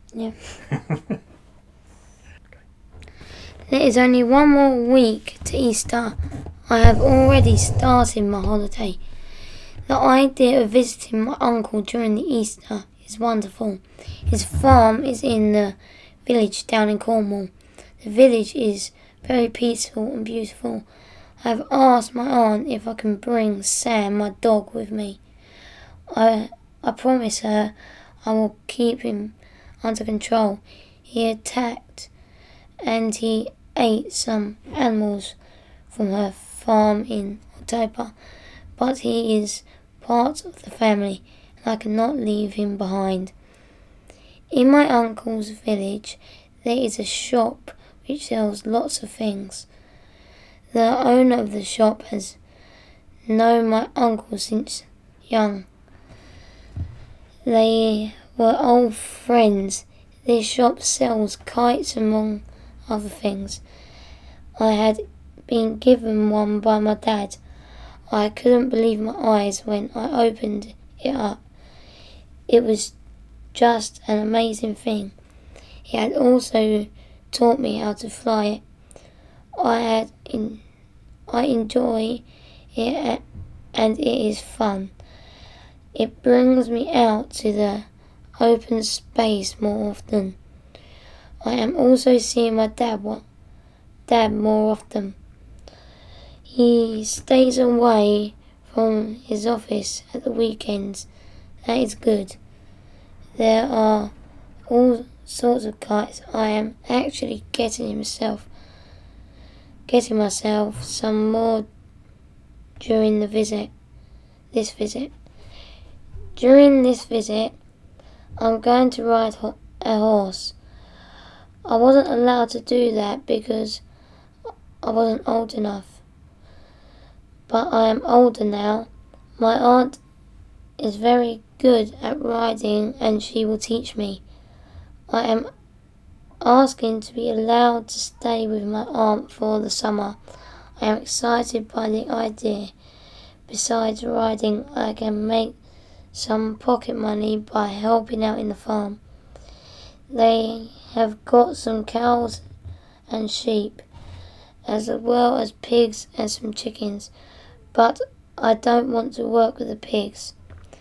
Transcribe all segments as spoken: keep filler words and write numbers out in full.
Yeah. There is only one more week to Easter. I have already started my holiday. The idea of visiting my uncle during the Easter is wonderful. His farm is in the village down in Cornwall. The village is very peaceful and beautiful. I have asked my aunt if I can bring Sam, my dog, with me. I I promise her I will keep him under control. He attacked and he ate some animals from her farm in October, but he is part of the family and I cannot leave him behind. In my uncle's village there is a shop which sells lots of things. The owner of the shop has known my uncle since young. They were old friends. This shop sells kites among other things. I had been given one by my dad. I couldn't believe my eyes when I opened it up. It was just an amazing thing. He had also taught me how to fly it. I had in, I enjoy it and it is fun. It brings me out to the open space more often. I am also seeing my dad, dad more often. He stays away from his office at the weekends. That is good. There are all sorts of kites. I am actually getting himself, getting myself some more during the visit. This visit. During this visit, I'm going to ride a horse. I wasn't allowed to do that because I wasn't old enough. But I am older now. My aunt is very good at riding and she will teach me. I am asking to be allowed to stay with my aunt for the summer. I am excited by the idea. Besides riding, I can make some pocket money by helping out in the farm. They have got some cows and sheep, as well as pigs and some chickens, but I don't want to work with the pigs.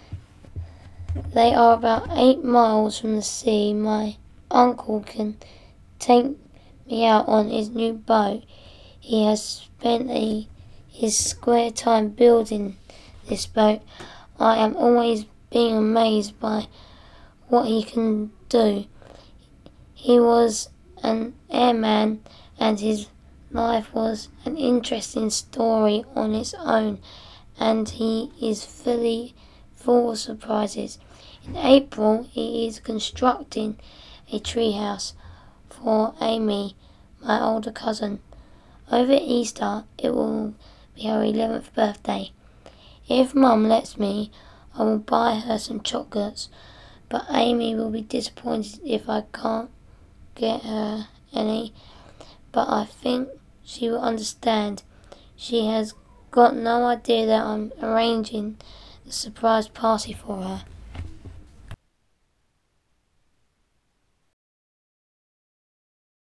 They are about eight miles from the sea. My uncle can take me out on his new boat. He has spent a, his square time building this boat. I am always being amazed by what he can do. He was an airman and his life was an interesting story on its own, and he is fully full of surprises. In April, he is constructing a treehouse for Amy, my older cousin. Over Easter, it will be her eleventh birthday. If Mum lets me, I will buy her some chocolates, but Amy will be disappointed if I can't get her any, but I think she will understand. She has got no idea that I'm arranging the surprise party for her.